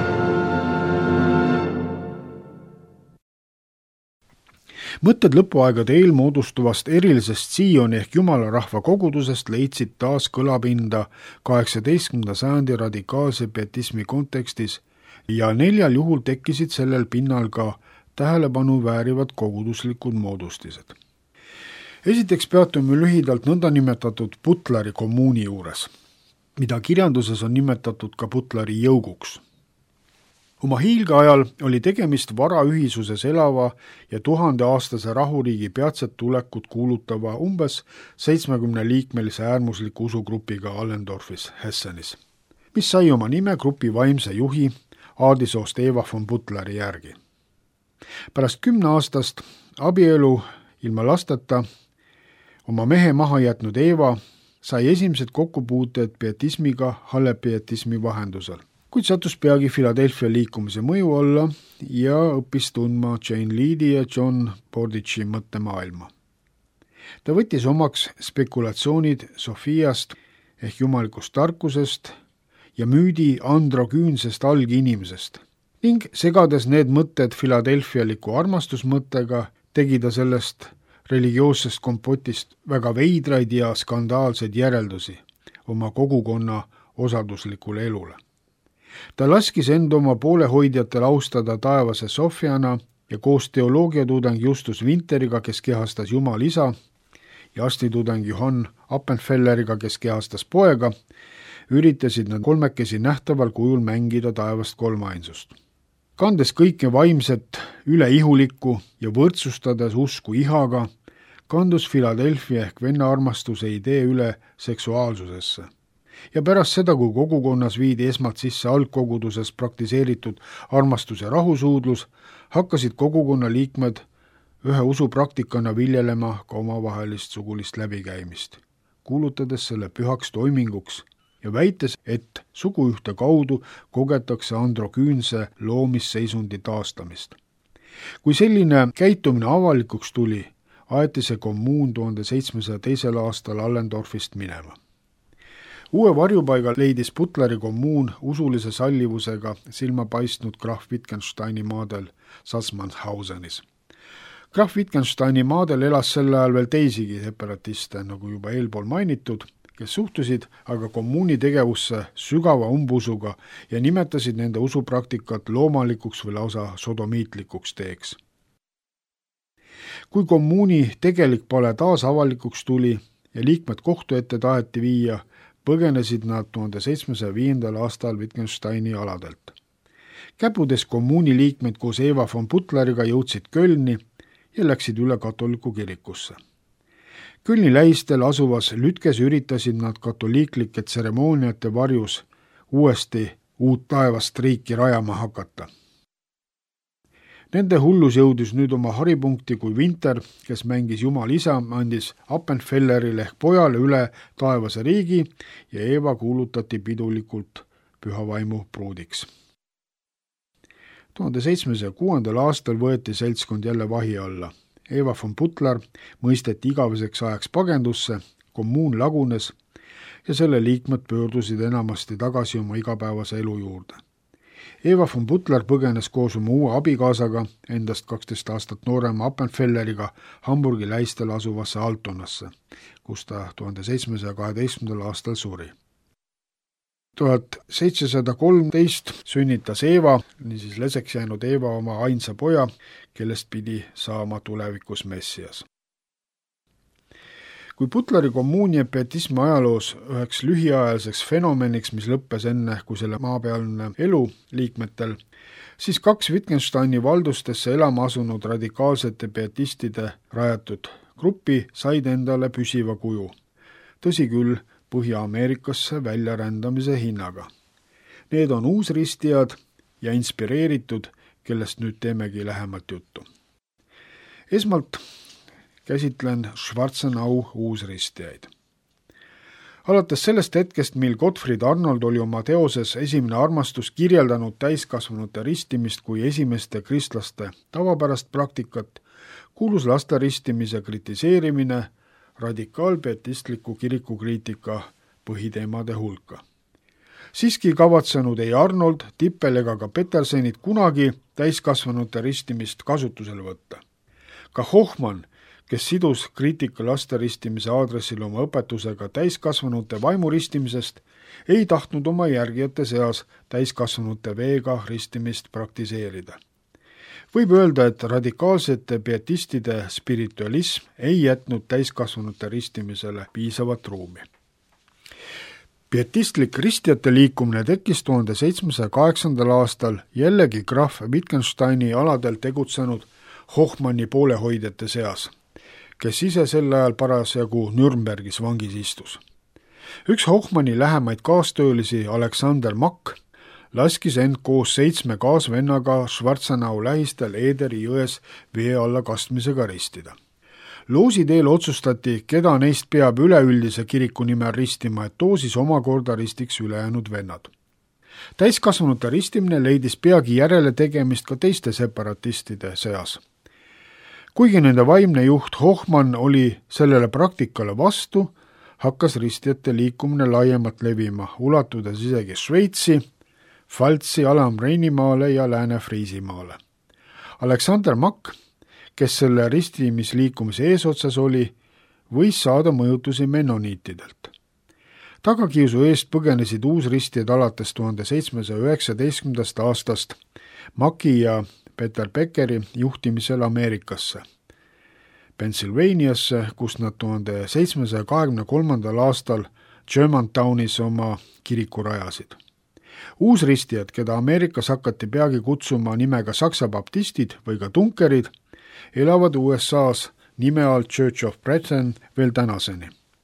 Mõtted lõpuaegade eelmoodustuvast erilisest Sioni ehk Jumala rahva kogudusest leidsid taas kõlapinda kaheksateistkümnenda sajandi radikaalse pietismi kontekstis ja neljal juhul tekkisid sellel pinnal ka tähelepanu väärivad koguduslikud moodustised. Esiteks peatume lühidalt nõndanimetatud Butleri kommuuni juures, mida kirjanduses on nimetatud ka Butleri jõuguks. Oma hiilgeajal oli tegemist varaühisuses elava ja tuhandeaastase rahuriigi peatset tulekut kuulutava umbes seitsmekümne liikmelise äärmusliku usugrupiga Allendorfis, Hessenis, mis sai oma nime grupi vaimse juhi aadisoost Eva von Butleri järgi. Pärast kümne aastast abielu ilma lasteta oma mehe maha jätnud Eva sai esimesed kokkupuuted pietismiga hallepietismi vahendusel, kuid sattus peagi Philadelphia liikumise mõju alla ja õppis tundma Jane Leedi ja John Bordichi mõttemaailma. Ta võttis omaks spekulatsioonid Sofiast ehk jumalikust tarkusest ja müüdi androküünsest alginimesest ning segades need mõtted Philadelphialiku armastusmõttega, tegi ta sellest religioossest kompotist väga veidraid ja skandaalseid järeldusi oma kogukonna osaduslikule elule. Ta laskis end oma poolehoidjatel austada taevase Sofiana ja koos teoloogiatudeng Justus Winteriga, kes kehastas Jumal isa, ja arstitudeng Johann Appenfelleriga, kes kehastas poega, üritasid nad kolmekesi nähtaval kujul mängida taevast kolmainsust. Kandes kõike vaimset üleihulikku ja võrdsustades usku ihaga, kandus Philadelphia ehk venna armastuse idee üle seksuaalsusesse. Ja pärast seda, kui kogukonnas viidi esmalt sisse algkoguduses praktiseeritud armastus ja rahusuudlus, hakkasid kogukonna liikmed ühe usupraktikana viljelema ka omavahelist sugulist läbikäimist, kuulutades selle pühaks toiminguks ja väites, et suguühte kaudu kogetakse androküünse loomisseisundi taastamist. Kui selline käitumine avalikuks tuli, aeti see kommuun tuhande seitsmesaja teisel aastal Allendorfist minema. Uue varjupaiga leidis Butleri kommuun usulise sallivusega silma paistnud Graf Wittgensteini maadel Salzmannhausenis. Graf Wittgensteini maadel elas sel ajal veel teisigi separatiste, nagu juba eelpool mainitud, kes suhtusid aga kommuuni tegevusse sügava umbusuga ja nimetasid nende usupraktikat loomalikuks või lausa sodomiitlikuks teeks. Kui kommuuni tegelik pale taas avalikuks tuli ja liikmed kohtu ette taheti viia, põgenesid nad tuhande seitsmesaja viiendal aastal Wittgensteini aladelt. Käpudes kommuuni liikmed koos Eva von Butleriga jõudsid Kölni ja läksid üle katoliku kirikusse. Kölni lähistel asuvas Lütkes üritasid nad katoliiklike tseremooniate varjus uuesti uut taevast riiki rajama hakata. Nende hullus jõudis nüüd oma haripunkti, kui Winter, kes mängis Jumal isa, andis Appenfellerile ehk pojale üle taevase riigi ja Eva kuulutati pidulikult püha vaimu pruudiks. tuhande seitsmesaja kuuendal aastal võeti seltskond jälle vahi alla. Eva von Butler mõisteti igaveseks ajaks pagendusse, kommuun lagunes ja selle liikmed pöördusid enamasti tagasi oma igapäevase elu juurde. Eva von Butler põgenes koos oma uue abikaasaga, endast kaksteist aastat noorema Appenfelleriga, Hamburgi lähistel asuvasse Altonasse, kus ta tuhande seitsmesaja kaheteistkümnendal aastal suri. tuhat seitsesada kolmteist sünnitas Eva, niisiis leseks jäänud Eva oma ainsa poja, kellest pidi saama tulevikus Messias. Kui Butleri kommuuni ja pietismi ajaloos üheks lühiajaliseks fenomeniks, mis lõppes enne kui selle maapealne elu liikmetel, siis kaks Wittgensteini valdustesse elama asunud radikaalsete pietistide rajatud gruppi said endale püsiva kuju. Tõsi küll, Põhja-Ameerikasse väljarändamise hinnaga. Need on uusristijad ja inspireeritud, kellest nüüd teemegi lähemalt juttu. Esmalt käsitlen Schwarzenau uusristijaid. alates sellest hetkest, mil Gottfried Arnold oli oma teoses Esimene armastus kirjeldanud täiskasvanute ristimist kui esimeste kristlaste tavapärast praktikat, kuulus laste ristimise kritiseerimine radikaalpietistliku kirikukriitika põhiteemade hulka. Siiski kavatsenud ei Arnold, Tippel ega ka Petersenid kunagi täiskasvanute ristimist kasutusele võtta. Ka Hohmann, kes sidus kriitika laste ristimise aadressil oma õpetusega täiskasvanute vaimuristimisest, ei tahtnud oma järgijate seas täiskasvanute veega ristimist praktiseerida. Võib öelda, et radikaalsete pietistide spiritualism ei jätnud täiskasvanute ristimisele piisavat ruumi. Pietistlik ristjate liikumine tekkis tuhande seitsmesaja kaheksandal aastal jällegi krahv Wittgensteini aladel tegutsenud Hohmanni poolehoidjate seas, kes ise sel ajal parasjagu Nürnbergis vangis istus. Üks Hohmanni lähemaid kaastöölisi, Alexander Mack, laskis end koos seitsme kaasvennaga Schwarzenau lähistel Eederi jões vee alla kastmisega ristida. Loosi teel otsustati, keda neist peab üleüldise kiriku nimel ristima, et too siis omakorda ristiks ülejäänud vennad. Täiskasvanute ristimine leidis peagi järele tegemist ka teiste separatistide seas. Kuigi nende vaimne juht Hohmann oli sellele praktikale vastu, hakkas ristjate liikumine laiemalt levima, ulatudes isegi Šveitsi, Pfalzi, Alam-Reinimaale ja Lääne-Friisimaale. Alexander Mack, kes selle ristimisliikumise eesotsas oli, võis saada mõjutusi mennoniitidelt. Tagakiusu eest põgenesid uusristjad alates tuhande seitsmesaja üheksateistkümnendast aastast Macki ja Peter Beckeri juhtimisel Ameerikasse, Pennsylvaniasse, kus nad tuhande seitsmesaja kahekümne kolmandal aastal Germantownis oma kiriku rajasid. Uusristjad, keda Ameerikas hakati peagi kutsuma nimega Saksa baptistid või ka tunkerid, elavad U S A-s nime all Church of Brethren veel tänaseni.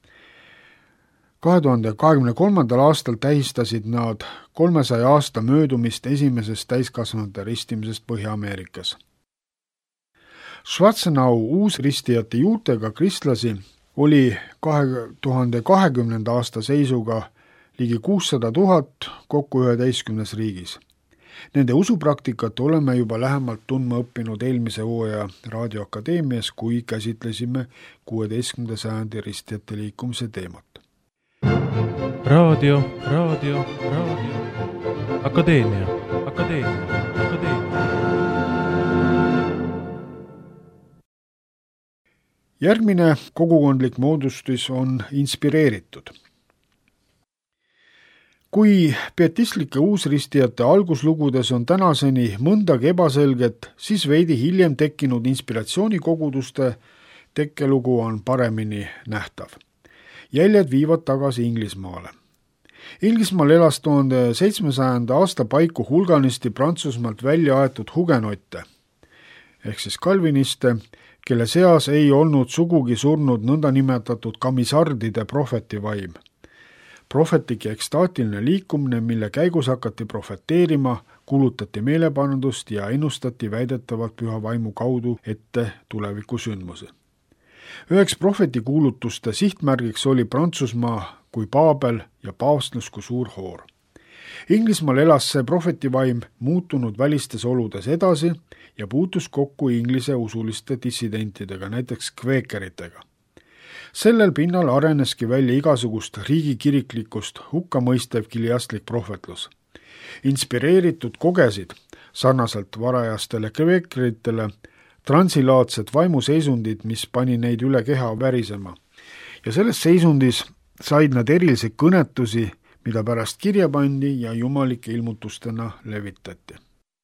kahe tuhande kahekümne kolmandal aastal tähistasid nad kolmesaja aasta möödumist esimesest täiskasvanute ristimisest Põhja-Ameerikas. Schwarzenau uusristijate juurtega kristlasi oli kahe tuhande kahekümnenda aasta seisuga ligi kuussada tuhat kokku üheteistkümnes riigis. Nende usupraktikat oleme juba lähemalt tundma õppinud eelmise hooaja Raadioakadeemias, kui käsitlesime kuueteistkümnenda sajandi ristjate liikumise teemat. Raadio, raadio, raadio. Akadeemia, akadeemia, akadeemia. Järgmine kogukondlik moodustus on inspireeritud. Kui pietistlike uusristijate alguslugudes on tänaseni mõndagi ebaselget, siis veidi hiljem tekkinud inspiratsioonikoguduste tekkelugu on paremini nähtav. Jäljed viivad tagasi Inglismaale. Inglismaal elas tuhande seitsmesajanda aasta paiku hulganisti Prantsusmaalt välja aetud hugenotte, ehk siis kalviniste, kelle seas ei olnud sugugi surnud nõndanimetatud kamisardide prohvetivaim. Prohvetlik ja ekstaatiline liikumine, mille käigus hakati prohveteerima, kuulutati meelepandust ja ennustati väidetavalt püha vaimu kaudu ette tuleviku sündmusi. Üheks prohvetikuulutuste sihtmärgiks oli Prantsusmaa kui Paabel ja paavstlus kui suur hoor. Inglismaal elas see prohvetivaim muutunud välistes oludes edasi ja puutus kokku inglise usuliste dissidentidega, näiteks kveekeritega. Sellel pinnal areneski välja igasugust riigikiriklikust hukkamõistev kiliastlik prohvetlus. Inspireeritud kogesid, sarnaselt varajastele kveekritele, transilaadsed vaimuseisundid, mis pani neid üle keha värisema. Ja selles seisundis said nad erilisi kõnetusi, mida pärast kirja pandi ja jumalike ilmutustena levitati.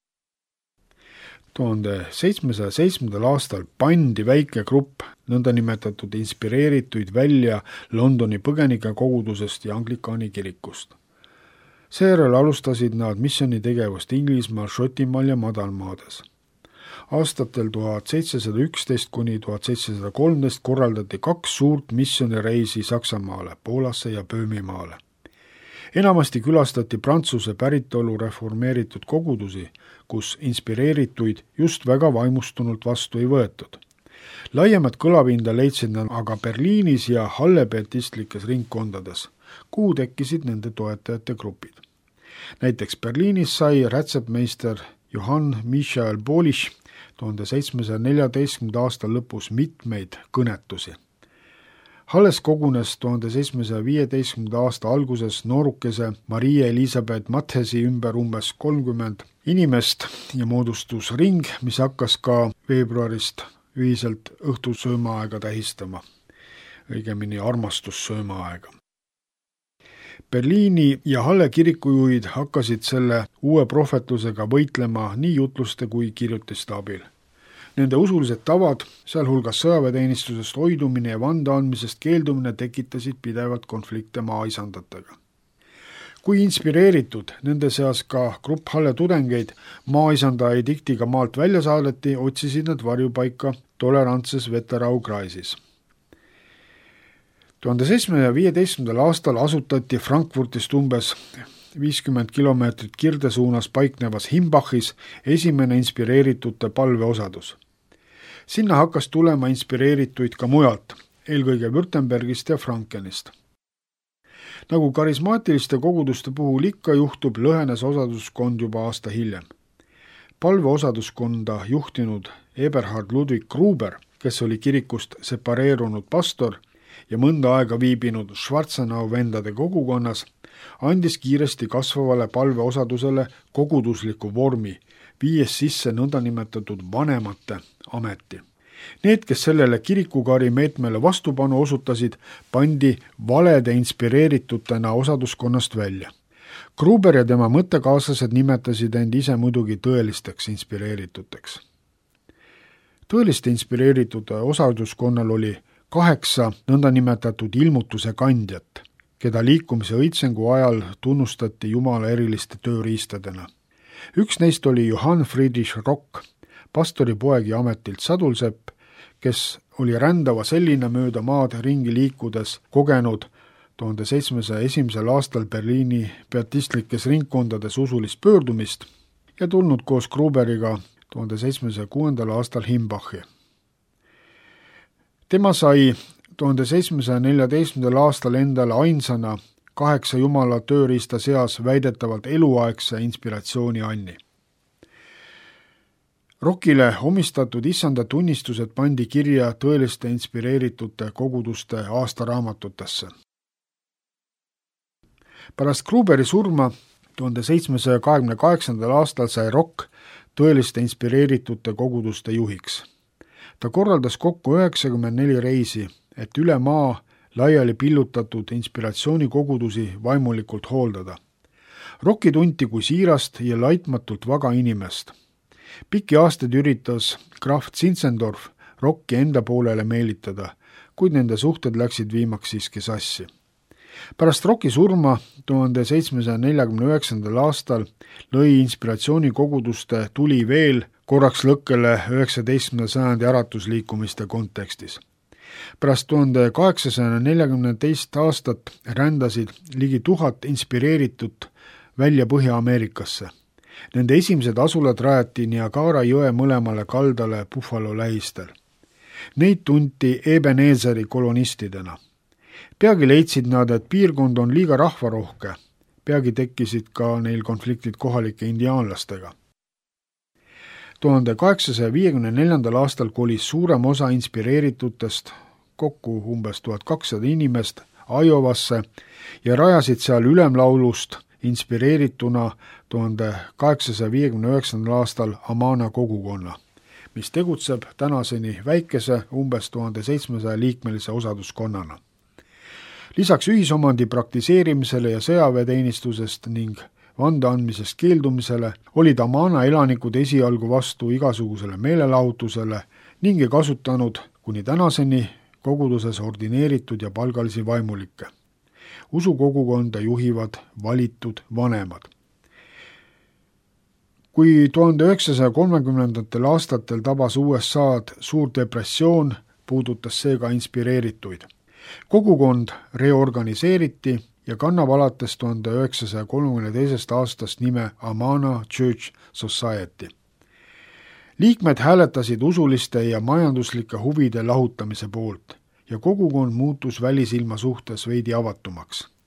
tuhande seitsmesaja seitsmendal aastal pandi väike grupp nõndanimetatud inspireerituid välja Londoni põgenike kogudusest ja Anglikaani kirikust. Seejärel alustasid nad missioonitegevust Inglismaal, Šotimaal ja Madalmaades. Aastatel tuhat seitsesada üksteist kuni tuhat seitsesada kolmteist korraldati kaks suurt missioonireisi Saksamaale, Poolasse ja Böömimaale. Enamasti külastati Prantsuse päritolu reformeeritud kogudusi, kus inspireerituid just väga vaimustunult vastu ei võetud. Laiemat kõlavinda leidsid nad aga Berliinis ja Halle pietistlikes ringkondades, kuhu tekkisid nende toetajate grupid. Näiteks Berliinis sai rätsepmeister Johann Michael Polish tuhande seitsmesaja neljateistkümnenda aasta lõpus mitmeid kõnetusi. Halles kogunes tuhande seitsmesaja viieteistkümnenda aasta alguses noorukese Marie Elisabeth Mathesi ümber umbes kolmkümmend inimest ja moodustus ring, mis hakkas ka veebruarist ühiselt õhtusöömaaega tähistama, õigemini armastussöömaaega. Berliini ja Halle kirikujuhid hakkasid selle uue prohvetlusega võitlema nii jutluste kui kirjutiste abil. Nende usulised tavad, sealhulgas sõjaväeteenistusest hoidumine ja vande andmisest keeldumine tekitasid pidevalt konflikte maaisandatega. Kui inspireeritud nende seas ka grupp Halle tudengeid maaisanda ediktiga maalt välja saadeti, otsisid nad varjupaika tolerantses Wetterau Kreisis. tuhande seitsmesaja viieteistkümnendal aastal asutati Frankfurtist umbes viiskümmend kilomeetrit kirde suunas paiknevas Himbachis esimene inspireeritute palveosadus. Sinna hakkas tulema inspireerituid ka mujalt, eelkõige Württembergist ja Frankenist. Nagu karismaatiliste koguduste puhul ikka juhtub, lõhenes osaduskond juba aasta hiljem. Palveosaduskonda juhtinud Eberhard Ludwig Gruber, kes oli kirikust separeerunud pastor ja mõnda aega viibinud Schwarzenau vendade kogukonnas, andis kiiresti kasvavale palveosadusele kogudusliku vormi, viies sisse nõndanimetatud vanemate ameti. Need, kes sellele kirikukari meetmele vastupanu osutasid, pandi valede inspireeritutena osaduskonnast välja. Gruber ja tema mõttekaaslased nimetasid end ise muidugi tõelisteks inspireerituteks. Tõeliste inspireeritute osaduskonnal oli kaheksa nõndanimetatud ilmutuse kandjat, keda liikumise õitsengu ajal tunnustati Jumala eriliste tööriistadena. Üks neist oli Johann Friedrich Rock, pastori poeg ja ametilt sadulsepp, kes oli rändava selline mööda maad ringi liikudes kogenud tuhande seitsmesaja esimesel aastal Berliini peatistlikes ringkondades usulist pöördumist ja tulnud koos Gruberiga tuhande seitsmesaja kuuendal aastal Himbachi. Tema sai tuhande seitsmesaja neljateistkümnendal aastal endale ainsana kaheksa Jumala tööriista seas väidetavalt eluaegse inspiratsiooni anni. Rockile omistatud issanda tunnistused pandi kirja tõeliste inspireeritute koguduste aastaraamatutesse. Pärast Gruberi surma tuhande seitsmesaja kahekümne kaheksandal aastal sai Rock tõeliste inspireeritute koguduste juhiks. Ta korraldas kokku üheksakümmend neli reisi, et üle maa laiali pillutatud inspiratsioonikogudusi vaimulikult hooldada. Rocki tunti kui siirast ja laitmatult vaga inimest. Pikki aastaid üritas Graf Zinzendorf Rocki enda poolele meelitada, kuid nende suhted läksid viimaks siiski sassi. Pärast Rocki surma tuhande seitsmesaja neljakümne üheksandal aastal lõi inspiratsioonikoguduste tuli veel korraks lõkkele üheksateistkümnenda sajandi äratusliikumiste kontekstis. Pärast tuhande kaheksasaja neljakümne teist aastat rändasid ligi tuhat inspireeritut välja Põhja-Ameerikasse. Nende esimesed asulad rajati Niagara jõe mõlemale kaldale Buffalo lähistel. Neid tunti Ebenezeri kolonistidena. Peagi leidsid nad, et piirkond on liiga rahvarohke. Peagi tekkisid ka neil konfliktid kohalike indiaanlastega. tuhande kaheksasaja viiekümne neljandal aastal kolis suurem osa inspireeritutest, kokku umbes tuhat kakssada inimest, Iowasse ja rajasid seal ülemlaulust inspireerituna tuhande kaheksasaja viiekümne üheksandal aastal Amana kogukonna, mis tegutseb tänaseni väikese umbes tuhande seitsmesaja liikmelise osaduskonnana. Lisaks ühisomandi praktiseerimisele ja sõjaväeteenistusest ning vande andmisest keeldumisele olid Amana elanikud esialgu vastu igasugusele meelelahutusele ning ei kasutanud kuni tänaseni koguduses ordineeritud ja palgalisi vaimulikke. Usukogukonda juhivad valitud vanemad. Kui tuhande üheksasaja kolmekümnendatel aastatel tabas U S A-d suur depressioon, puudutas see ka inspireerituid. Kogukond reorganiseeriti ja kannab alates tuhande üheksasaja kolmekümne teisest aastast nime Amana Church Society. Liikmed hääletasid usuliste ja majanduslike huvide lahutamise poolt ja kogukond muutus välisilma suhtes veidi avatumaks.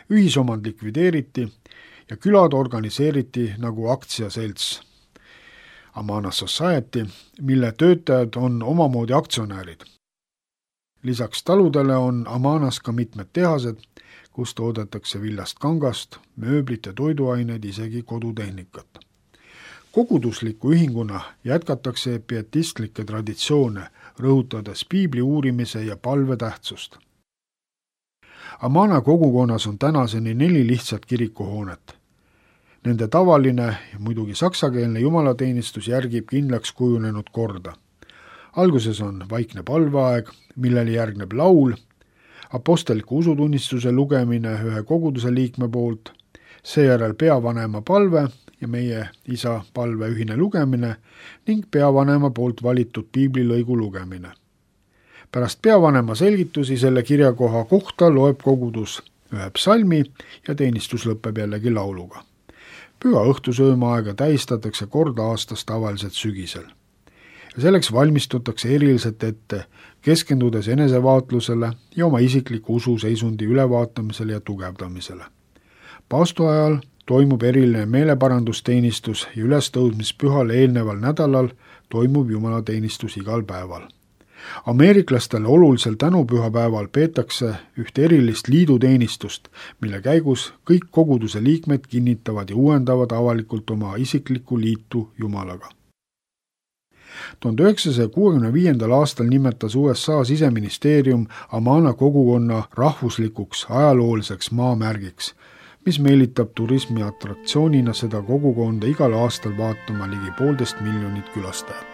ühisomand likvideeriti ja külad organiseeriti nagu aktsiaselts Amana Society, mille töötajad on omamoodi aktsionäärid. Lisaks taludele on Amanas ka mitmed tehased, kus toodetakse viljast kangast, mööblit ja toiduaineid, isegi kodutehnikat. Kogudusliku ühinguna jätkatakse pietistlikke traditsioone, rõhutades piibli uurimise ja palve tähtsust. Amana kogukonnas on tänaseni neli lihtsat kirikuhoonet. Nende tavaline ja muidugi saksakeelne jumalateenistus järgib kindlaks kujunenud korda. Alguses on vaikne palveaeg, millele järgneb laul, aposteliku usutunnistuse lugemine ühe koguduse liikme poolt, seejärel peavanema palve ja meie isa palve ühine lugemine ning peavanema poolt valitud piiblilõigu lugemine. Pärast peavanema selgitusi selle kirjakoha kohta loeb kogudus ühe psalmi ja teenistus lõpeb jällegi lauluga. Püha õhtusöömaaega tähistatakse kord aastas tavaliselt sügisel. Ja selleks valmistutakse eriliselt ette, keskendudes enesevaatlusele ja oma isikliku ususeisundi ülevaatamisele ja tugevdamisele. Paastu ajal toimub eriline meeleparandusteenistus ja ülestõudmispühale eelneval nädalal toimub jumalateenistus igal päeval. Ameeriklastele olulisel tänupühapäeval peetakse ühte erilist liiduteenistust, mille käigus kõik koguduse liikmed kinnitavad ja uuendavad avalikult oma isiklikku liitu Jumalaga. tuhande üheksasaja kuuekümne viiendal aastal nimetas U S A siseministeerium Amana kogukonna rahvuslikuks ajalooliseks maamärgiks, mis meelitab turismi atraktsioonina seda kogukonda igal aastal vaatama ligi poolteist miljonit külastajat.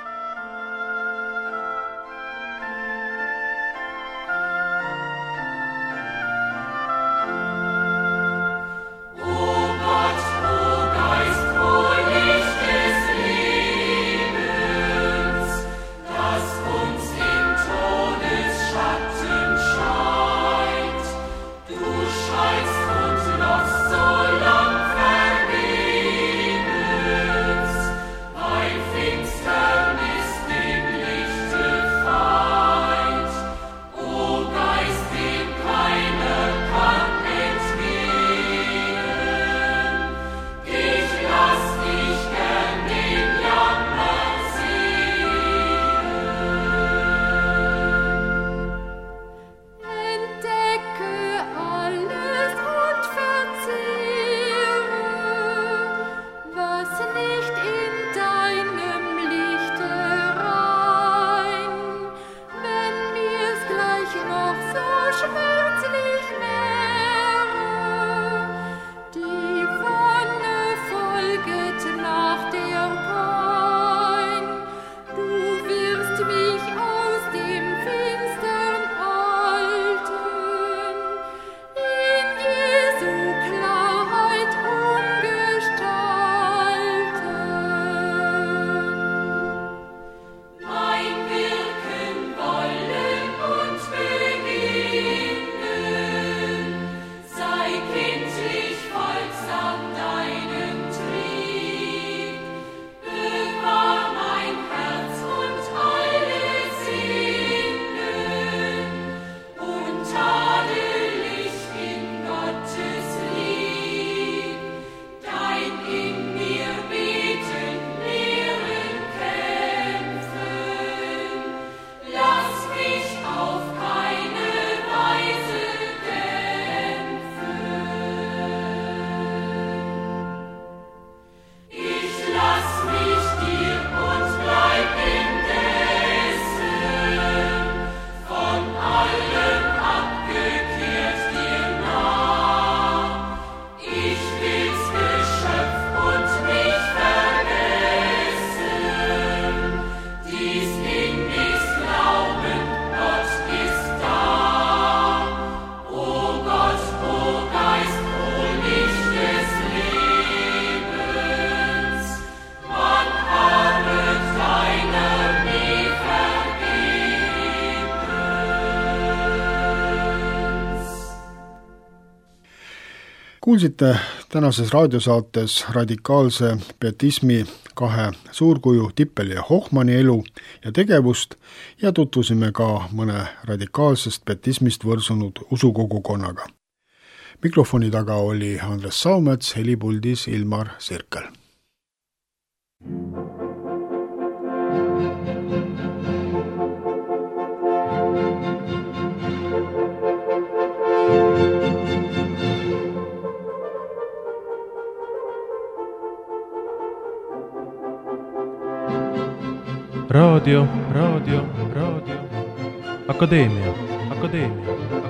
Kuulsite tänases raadiosaates radikaalse pietismi kahe suurkuju Tippeli ja Hohmanni elu ja tegevust ja tutvusime ka mõne radikaalsest pietismist võrsunud usukogukonnaga. mikrofoni taga oli Andres Saumets, helipuldis Ilmar Sirkel. Raadio, raadio, raadio, Akadeemia, Akadeemia.